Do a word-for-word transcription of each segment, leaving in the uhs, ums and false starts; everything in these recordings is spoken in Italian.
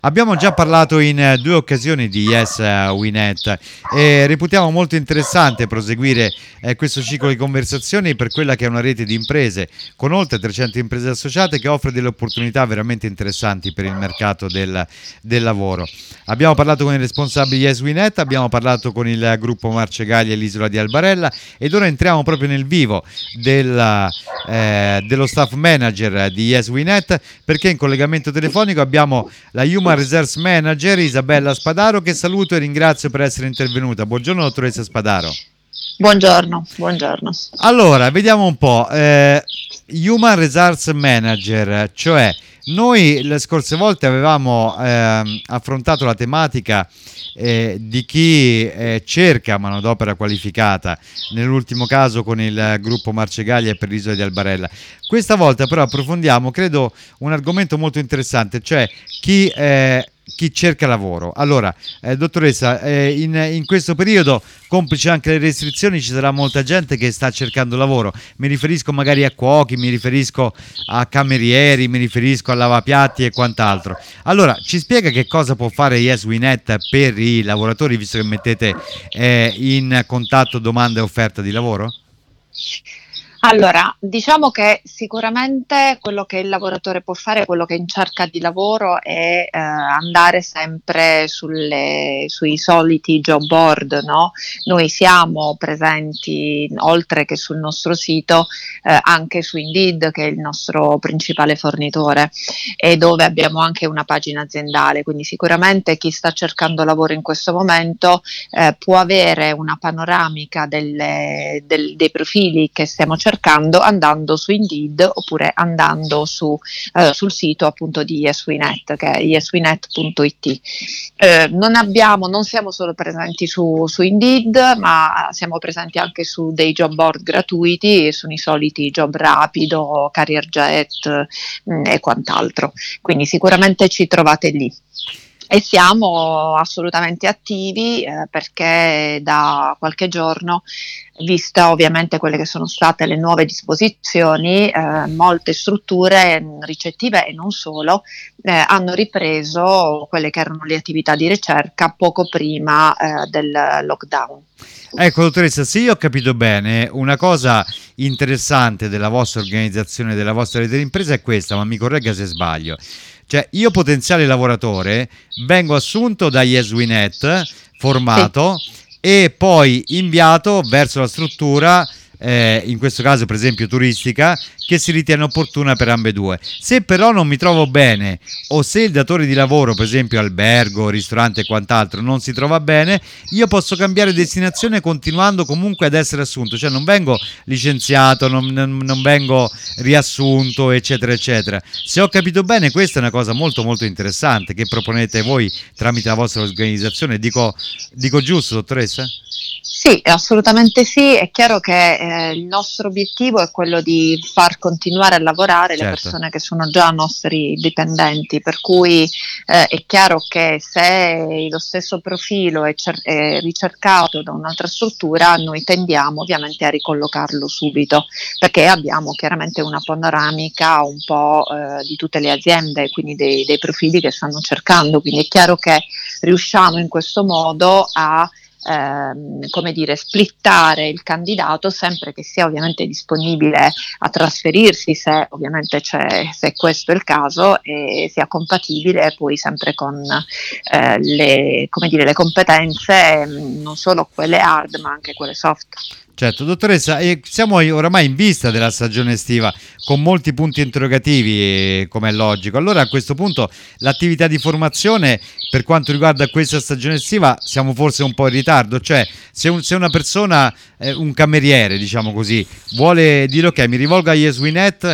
Abbiamo già parlato in eh, due occasioni di Yes eh, We Net e reputiamo molto interessante proseguire eh, questo ciclo di conversazioni per quella che è una rete di imprese con oltre trecento imprese associate che offre delle opportunità veramente interessanti per il mercato del, del lavoro. Abbiamo parlato con i responsabili di Yes We Net, abbiamo parlato con il gruppo Marcegaglia e l'isola di Albarella ed ora entriamo proprio nel vivo del, eh, dello staff manager di Yes We Net, perché in collegamento telefonico abbiamo la Human Resource Manager Isabella Spadaro, che saluto e ringrazio per essere intervenuta. Buongiorno dottoressa Spadaro. Buongiorno, buongiorno. Allora, vediamo un po'. Eh, Human Resource Manager, cioè noi le scorse volte avevamo eh, affrontato la tematica eh, di chi eh, cerca manodopera qualificata, nell'ultimo caso con il gruppo Marcegaglia per l'isola di Albarella. Questa volta però approfondiamo, credo, un argomento molto interessante, cioè chi, eh, chi cerca lavoro. Allora, eh, dottoressa, eh, in, in questo periodo, complice anche le restrizioni, ci sarà molta gente che sta cercando lavoro. Mi riferisco magari a cuochi, mi riferisco a camerieri, mi riferisco a lavapiatti e quant'altro. Allora, ci spiega che cosa può fare Yes We Net per i lavoratori, visto che mettete eh, in contatto domanda e offerta di lavoro? Allora, diciamo che sicuramente quello che il lavoratore può fare, quello che è in cerca di lavoro è eh, andare sempre sulle, sui soliti job board, no? Noi siamo presenti, oltre che sul nostro sito, eh, anche su Indeed, che è il nostro principale fornitore, e dove abbiamo anche una pagina aziendale, quindi sicuramente chi sta cercando lavoro in questo momento eh, può avere una panoramica delle, del, dei profili che stiamo cercando cercando andando su Indeed oppure andando su, eh, sul sito appunto di Yes We Net, che è yes we net punto it. Eh, non abbiamo, non siamo solo presenti su, su Indeed, ma siamo presenti anche su dei job board gratuiti, sono i soliti Job Rapido, CareerJet mh, e quant'altro, quindi sicuramente ci trovate lì. E siamo assolutamente attivi eh, perché da qualche giorno, vista ovviamente quelle che sono state le nuove disposizioni, eh, molte strutture ricettive e non solo eh, hanno ripreso quelle che erano le attività di ricerca poco prima eh, del lockdown. Ecco dottoressa, se io ho capito bene, una cosa interessante della vostra organizzazione, della vostra rete di impresa è questa, ma mi corregga se sbaglio. Cioè, io potenziale lavoratore vengo assunto da Yes We Net, formato, sì, e poi inviato verso la struttura, eh, in questo caso per esempio turistica, che si ritiene opportuna per ambedue. Se però non mi trovo bene, o se il datore di lavoro, per esempio albergo, ristorante e quant'altro, non si trova bene, io posso cambiare destinazione continuando comunque ad essere assunto, cioè non vengo licenziato, non, non, non vengo riassunto, eccetera eccetera. Se ho capito bene, questa è una cosa molto molto interessante che proponete voi tramite la vostra organizzazione. Dico, dico giusto, dottoressa? Sì, assolutamente sì. È chiaro che eh, il nostro obiettivo è quello di far continuare a lavorare Certo. le persone che sono già nostri dipendenti, per cui eh, è chiaro che se lo stesso profilo è, cer- è ricercato da un'altra struttura, noi tendiamo ovviamente a ricollocarlo subito, perché abbiamo chiaramente una panoramica un po' eh, di tutte le aziende, quindi dei, dei profili che stanno cercando, quindi è chiaro che riusciamo in questo modo a Ehm, come dire, splittare il candidato sempre che sia ovviamente disponibile a trasferirsi, se ovviamente c'è, se questo è il caso, e sia compatibile poi sempre con eh, le, come dire, le competenze, non solo quelle hard ma anche quelle soft. Certo, dottoressa, e siamo oramai in vista della stagione estiva con molti punti interrogativi, come è logico. Allora a questo punto l'attività di formazione per quanto riguarda questa stagione estiva siamo forse un po' in ritardo, cioè se, un, se una persona, eh, un cameriere diciamo così, vuole dire ok, mi rivolgo a Yes We Net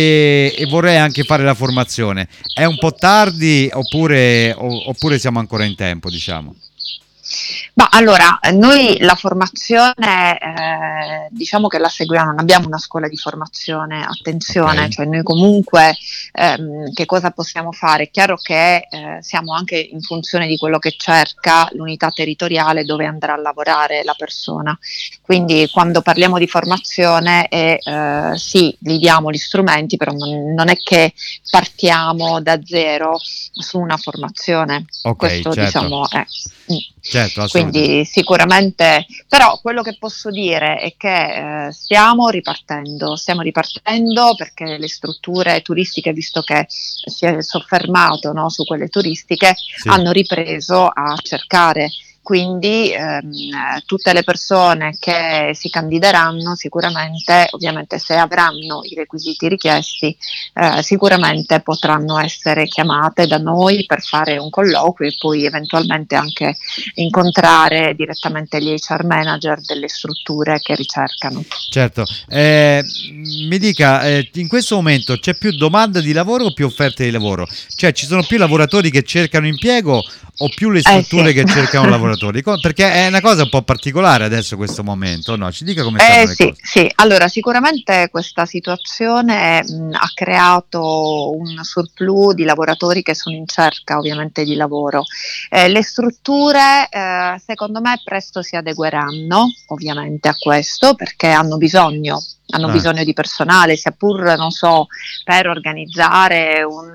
e, e vorrei anche fare la formazione, è un po' tardi oppure, o, oppure siamo ancora in tempo, diciamo? Ma allora, noi la formazione, eh, diciamo che la seguiamo, non abbiamo una scuola di formazione, attenzione, Ok, cioè noi comunque ehm, che cosa possiamo fare? È chiaro che eh, siamo anche in funzione di quello che cerca l'unità territoriale dove andrà a lavorare la persona. Quindi quando parliamo di formazione, eh, eh, sì, gli diamo gli strumenti, però non, non è che partiamo da zero su una formazione. ok, Questo certo, diciamo è. Mm. certo, assolutamente. Quindi sicuramente, però quello che posso dire è che eh, stiamo ripartendo, stiamo ripartendo perché le strutture turistiche, visto che si è soffermato, no, su quelle turistiche, Sì. hanno ripreso a cercare. Quindi ehm, tutte le persone che si candideranno sicuramente, ovviamente se avranno i requisiti richiesti, eh, sicuramente potranno essere chiamate da noi per fare un colloquio e poi eventualmente anche incontrare direttamente gli H R manager delle strutture che ricercano. Certo, eh, mi dica, eh, in questo momento c'è più domanda di lavoro o più offerte di lavoro? Cioè ci sono più lavoratori che cercano impiego o più le Eh sì. strutture che cercano lavoratori? Co- Perché è una cosa un po' particolare adesso questo momento, no? Ci dica come stanno Eh le sì, cose. sì, allora sicuramente questa situazione mh, ha creato un surplus di lavoratori che sono in cerca ovviamente di lavoro. Eh, le strutture eh, secondo me presto si adegueranno ovviamente a questo perché hanno bisogno, hanno Ah, bisogno di personale, sia pur, non so, per organizzare un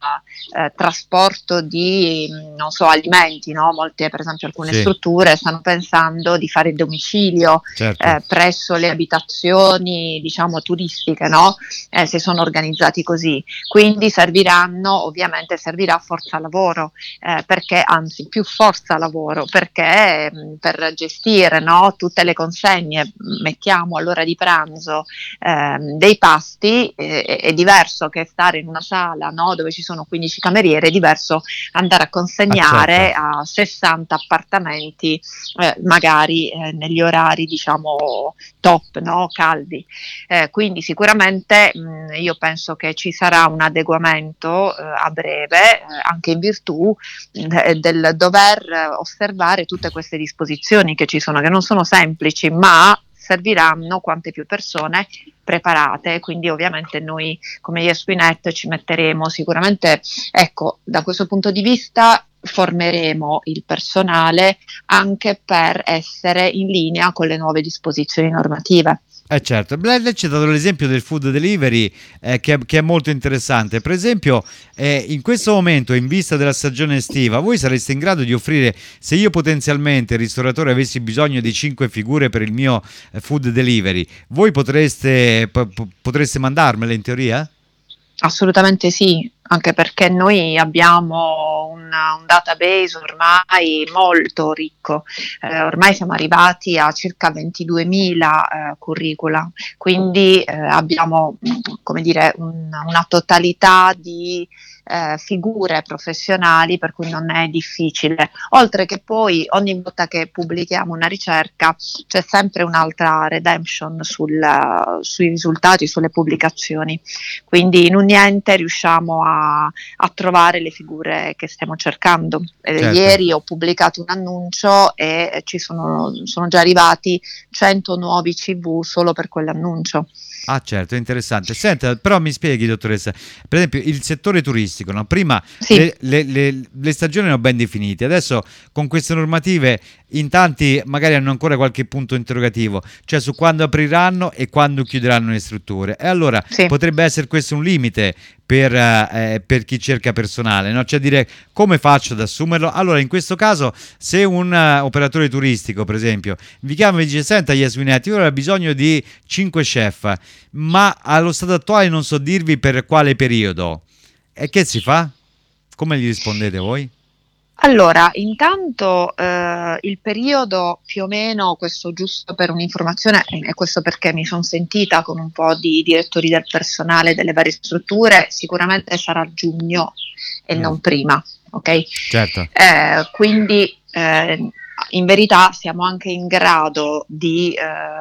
eh, trasporto di, mh, non so, alimenti, no? Molte, per esempio alcune sì, strutture stanno pensando di fare il domicilio certo, eh, presso le abitazioni, diciamo, turistiche, no? Eh, si sono organizzati così. Quindi serviranno, ovviamente servirà forza lavoro, eh, perché anzi più forza lavoro, perché mh, per gestire, no, tutte le consegne, mettiamo all'ora di pranzo ehm, dei pasti, eh, è diverso che stare in una sala, no, dove ci sono quindici cameriere, è diverso andare a ah certo, consegnare a sessanta appartamenti eh, magari eh, negli orari diciamo top, no? Caldi. Eh, quindi sicuramente mh, io penso che ci sarà un adeguamento eh, a breve, eh, anche in virtù eh, del dover osservare tutte queste disposizioni che ci sono, che non sono semplici, ma serviranno quante più persone preparate, quindi ovviamente noi come YesWeNet ci metteremo sicuramente, ecco, da questo punto di vista formeremo il personale anche per essere in linea con le nuove disposizioni normative. eh certo. Lei lei ci ha dato l'esempio del food delivery eh, che, è, che è molto interessante. Per esempio, eh, in questo momento, in vista della stagione estiva, voi sareste in grado di offrire, se io potenzialmente, il ristoratore, avessi bisogno di cinque figure per il mio eh, food delivery, voi potreste, po- po- potreste mandarmele in teoria? Assolutamente sì, anche perché noi abbiamo una- un database ormai molto ricco, eh, ormai siamo arrivati a circa ventiduemila eh, curricula, quindi eh, abbiamo mh, come dire, un- una totalità di eh, figure professionali per cui non è difficile, oltre che poi ogni volta che pubblichiamo una ricerca c'è sempre un'altra redemption sul- sui risultati, sulle pubblicazioni. Quindi in un niente riusciamo a, a trovare le figure che stiamo cercando. Eh, Certo. ieri ho pubblicato un annuncio e ci sono, sono già arrivati cento nuovi C V solo per quell'annuncio. Ah, certo, è interessante. Senta, però mi spieghi, dottoressa, per esempio il settore turistico, no? Prima Sì, le, le- le- le stagioni erano ben definite, adesso con queste normative in tanti magari hanno ancora qualche punto interrogativo, cioè su quando apriranno e quando chiuderanno le strutture. E allora sì. potrebbe essere questo un limite per, eh, per chi cerca personale, no? Cioè dire come faccio ad assumerlo? Allora, in questo caso, se un eh, operatore turistico, per esempio, vi chiama e dice: Senta, YesWeNet, io ho bisogno di cinque chef, ma allo stato attuale non so dirvi per quale periodo. E che si fa? Come gli rispondete voi? Allora, intanto eh, il periodo più o meno, questo giusto per un'informazione, e questo perché mi sono sentita con un po' di direttori del personale delle varie strutture, sicuramente sarà giugno e Mm, non prima, ok? Eh, certo, quindi eh, in verità siamo anche in grado di, ehm,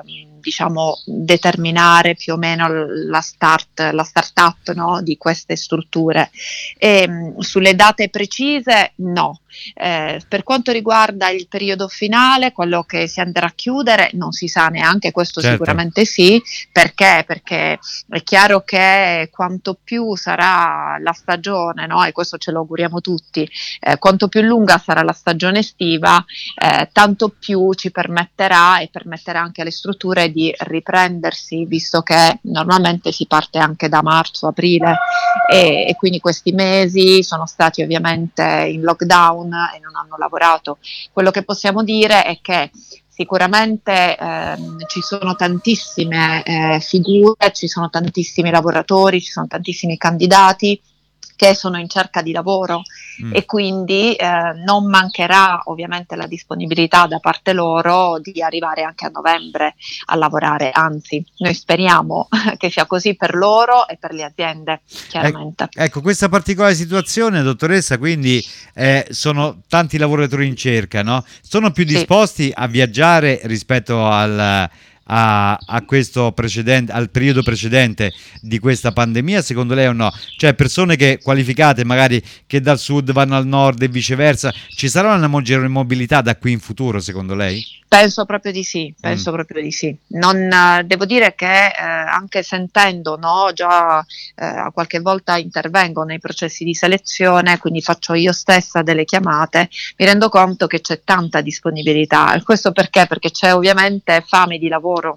diciamo determinare più o meno la start, la start-up, no, di queste strutture. E, mh, sulle date precise no. Eh, per quanto riguarda il periodo finale, quello che si andrà a chiudere, non si sa neanche, questo Certo. sicuramente sì, perché? Perché è chiaro che quanto più sarà la stagione, no? E questo ce lo auguriamo tutti, eh, quanto più lunga sarà la stagione estiva, eh, tanto più ci permetterà e permetterà anche alle strutture di riprendersi, visto che normalmente si parte anche da marzo, aprile, e, e quindi questi mesi sono stati ovviamente in lockdown e non hanno lavorato. Quello che possiamo dire è che sicuramente ehm, ci sono tantissime eh, figure, ci sono tantissimi lavoratori, ci sono tantissimi candidati che sono in cerca di lavoro mm. e quindi eh, non mancherà ovviamente la disponibilità da parte loro di arrivare anche a novembre a lavorare, anzi noi speriamo che sia così per loro e per le aziende, chiaramente. Ecco, ecco questa particolare situazione, dottoressa, quindi eh, sono tanti lavoratori in cerca, no? Sono più disposti sì. a viaggiare rispetto al A, a questo precedente, al periodo precedente di questa pandemia, secondo lei o no? Cioè persone che qualificate magari che dal sud vanno al nord e viceversa, ci sarà una maggiore mobilità da qui in futuro, secondo lei? Penso proprio di sì, penso mm. proprio di sì. Non, eh, devo dire che eh, anche sentendo, no, già eh, qualche volta intervengo nei processi di selezione, quindi faccio io stessa delle chiamate, mi rendo conto che c'è tanta disponibilità. E questo perché? Perché c'è ovviamente fame di lavoro,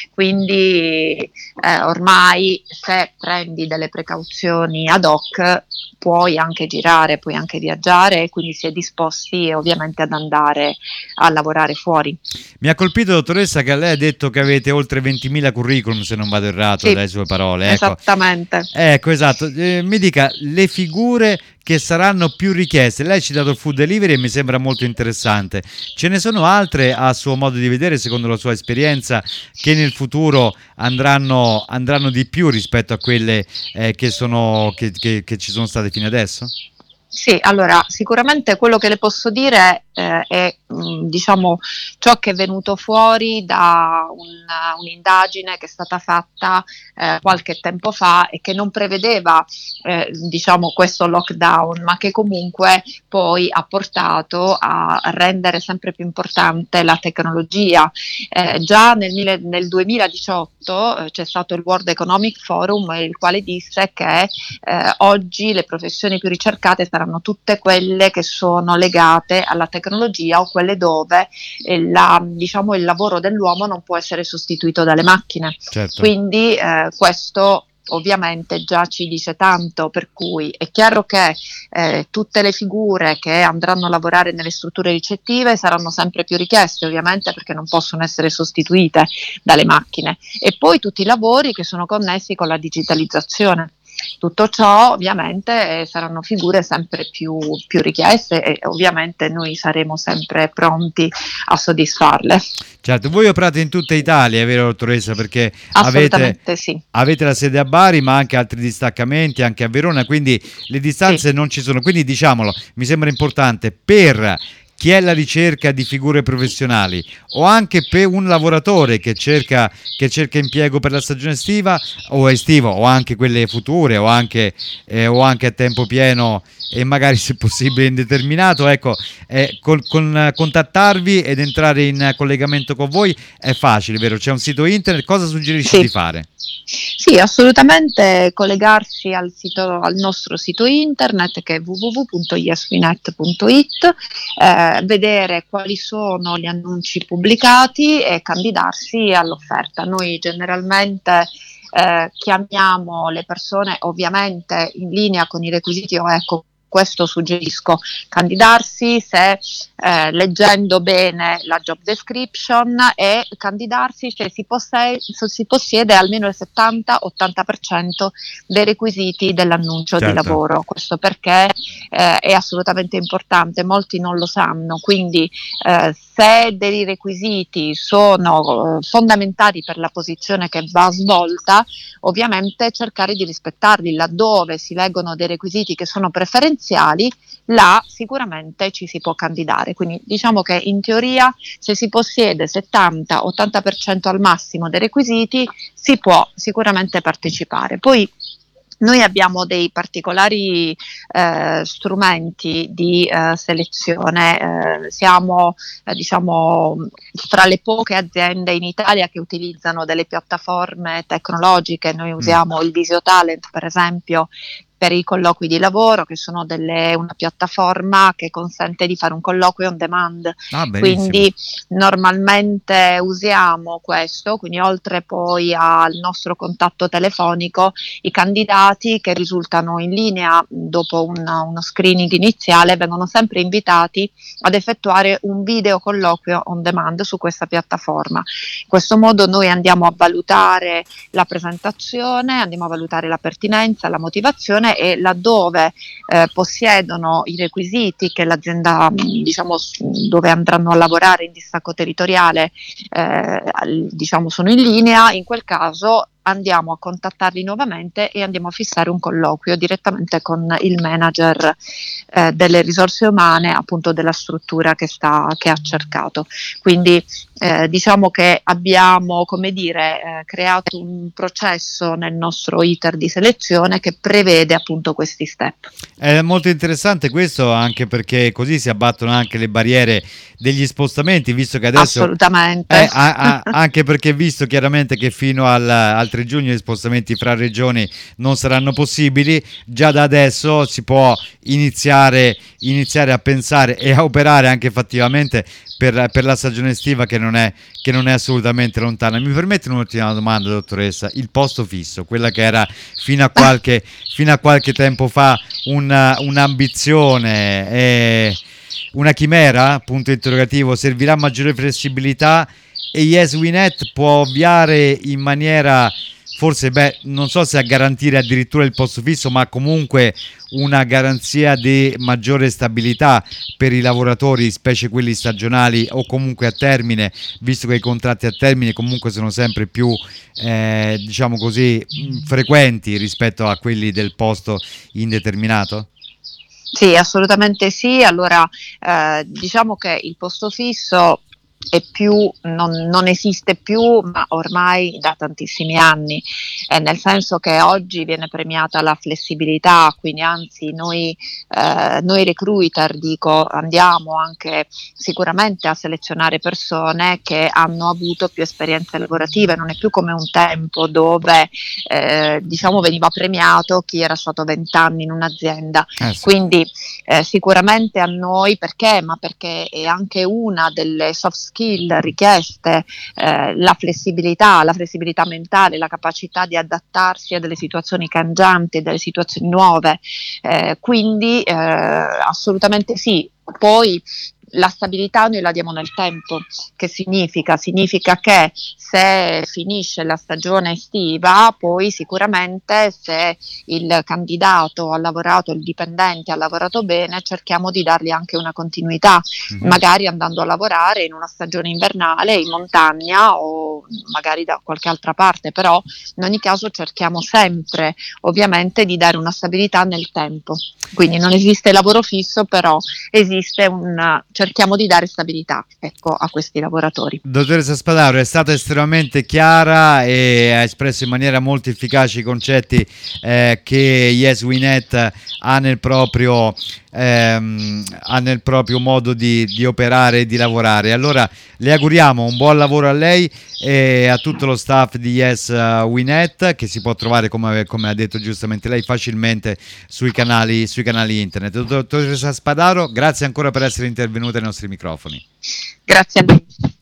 quindi eh, ormai se prendi delle precauzioni ad hoc puoi anche girare, puoi anche viaggiare, e quindi si è disposti ovviamente ad andare a lavorare fuori. Mi ha colpito, dottoressa, che lei ha detto che avete oltre ventimila curriculum, se non vado errato, sì, dalle sue parole. Ecco. Esattamente. Ecco, esatto. Eh, mi dica le figure che saranno più richieste. Lei ci ha dato il food delivery e mi sembra molto interessante. Ce ne sono altre, a suo modo di vedere, secondo la sua esperienza, che nel futuro andranno, andranno di più rispetto a quelle eh, che, sono, che, che, che ci sono state fino adesso? Sì, allora sicuramente quello che le posso dire eh, è mh, diciamo ciò che è venuto fuori da una, un'indagine che è stata fatta eh, qualche tempo fa e che non prevedeva eh, diciamo questo lockdown, ma che comunque poi ha portato a rendere sempre più importante la tecnologia. Eh, già nel, nel duemiladiciotto eh, c'è stato il World Economic Forum, il quale disse che eh, oggi le professioni più ricercate saranno tutte quelle che sono legate alla tecnologia o quelle dove eh, la, diciamo, il lavoro dell'uomo non può essere sostituito dalle macchine. Certo. Quindi eh, questo ovviamente già ci dice tanto, per cui è chiaro che eh, tutte le figure che andranno a lavorare nelle strutture ricettive saranno sempre più richieste, ovviamente, perché non possono essere sostituite dalle macchine, e poi tutti i lavori che sono connessi con la digitalizzazione. Tutto ciò ovviamente eh, saranno figure sempre più, più richieste, e ovviamente noi saremo sempre pronti a soddisfarle. Certo, voi operate in tutta Italia, è vero, dottoressa? Perché Assolutamente avete, sì. avete la sede a Bari, ma anche altri distaccamenti, anche a Verona, quindi le distanze sì. non ci sono. Quindi diciamolo, mi sembra importante per chi è alla ricerca di figure professionali o anche per un lavoratore che cerca, che cerca impiego per la stagione estiva o estiva, o anche quelle future, o anche, eh, o anche a tempo pieno e magari se possibile indeterminato, ecco, eh, con, con contattarvi ed entrare in collegamento con voi è facile, vero? C'è un sito internet, cosa suggerisci sì. di fare? Sì, assolutamente collegarsi al, sito, al nostro sito internet, che è w w w punto yesfinet punto it, eh, vedere quali sono gli annunci pubblicati e candidarsi all'offerta. Noi generalmente eh, chiamiamo le persone ovviamente in linea con i requisiti, o ecco, questo suggerisco, candidarsi se eh, leggendo bene la job description, e candidarsi se si, posse- se si possiede almeno il settanta ottanta per cento dei requisiti dell'annuncio certo. di lavoro. Questo perché eh, è assolutamente importante, molti non lo sanno, quindi eh, se dei requisiti sono eh, fondamentali per la posizione che va svolta, ovviamente cercare di rispettarli. Laddove si leggono dei requisiti che sono preferenziali, iniziali, là sicuramente ci si può candidare. Quindi diciamo che in teoria, se si possiede settanta ottanta per cento al massimo dei requisiti, si può sicuramente partecipare. Poi noi abbiamo dei particolari eh, strumenti di eh, selezione, eh, siamo eh, diciamo fra le poche aziende in Italia che utilizzano delle piattaforme tecnologiche. Noi usiamo il Visiotalent, per esempio, per i colloqui di lavoro, che sono delle, una piattaforma che consente di fare un colloquio on demand. Ah, quindi normalmente usiamo questo, quindi oltre poi al nostro contatto telefonico, i candidati che risultano in linea dopo una, uno screening iniziale vengono sempre invitati ad effettuare un video colloquio on demand su questa piattaforma. In questo modo noi andiamo a valutare la presentazione, andiamo a valutare la pertinenza, la motivazione, e laddove eh, possiedono i requisiti che l'azienda, diciamo, dove andranno a lavorare in distacco territoriale, eh, diciamo, sono in linea, in quel caso andiamo a contattarli nuovamente e andiamo a fissare un colloquio direttamente con il manager eh, delle risorse umane, appunto della struttura che, sta, che ha cercato. Quindi eh, diciamo che abbiamo, come dire, eh, creato un processo nel nostro iter di selezione che prevede appunto questi step. È molto interessante questo, anche perché così si abbattono anche le barriere degli spostamenti, visto che adesso assolutamente eh, a, a, anche perché visto chiaramente che fino al, al tre giugno gli spostamenti fra regioni non saranno possibili, già da adesso si può iniziare, iniziare a pensare e a operare anche fattivamente per, per la stagione estiva, che non è, che non è assolutamente lontana. Mi permette un'ultima domanda, dottoressa? Il posto fisso, quella che era fino a qualche, fino a qualche tempo fa una, un'ambizione, eh, una chimera, punto interrogativo, servirà maggiore flessibilità e YesWeNet può ovviare in maniera, forse, beh, non so se a garantire addirittura il posto fisso, ma comunque una garanzia di maggiore stabilità per i lavoratori, specie quelli stagionali o comunque a termine, visto che i contratti a termine comunque sono sempre più, eh, diciamo così, frequenti rispetto a quelli del posto indeterminato? Sì, assolutamente sì. Allora, eh, diciamo che il posto fisso è più, non, non esiste più, ma ormai da tantissimi anni, eh, nel senso che oggi viene premiata la flessibilità, quindi anzi noi, eh, noi recruiter, dico, andiamo anche sicuramente a selezionare persone che hanno avuto più esperienze lavorative. Non è più come un tempo dove eh, diciamo veniva premiato chi era stato vent'anni in un'azienda, Eh sì. quindi eh, sicuramente a noi, perché? Ma perché è anche una delle soft skill richieste, eh, la flessibilità, la flessibilità mentale, la capacità di adattarsi a delle situazioni cangianti, a delle situazioni nuove, eh, quindi eh, assolutamente sì. Poi la stabilità noi la diamo nel tempo. Che significa? Significa che se finisce la stagione estiva, poi sicuramente se il candidato ha lavorato, il dipendente ha lavorato bene, cerchiamo di dargli anche una continuità, mm-hmm. magari andando a lavorare in una stagione invernale in montagna o magari da qualche altra parte, però in ogni caso cerchiamo sempre ovviamente di dare una stabilità nel tempo. Quindi non esiste lavoro fisso, però esiste un, cerchiamo di dare stabilità, ecco, a questi lavoratori. Dottoressa Spadaro, è stata estremamente chiara e ha espresso in maniera molto efficace i concetti eh, che YesWeNet ha nel proprio ehm, ha nel proprio modo di, di operare e di lavorare. Allora le auguriamo un buon lavoro a lei e a tutto lo staff di YesWeNet, che si può trovare, come, come ha detto giustamente lei, facilmente sui canali, sui canali internet. Dottoressa Spadaro, grazie ancora per essere intervenuta ai nostri microfoni. Grazie a lei.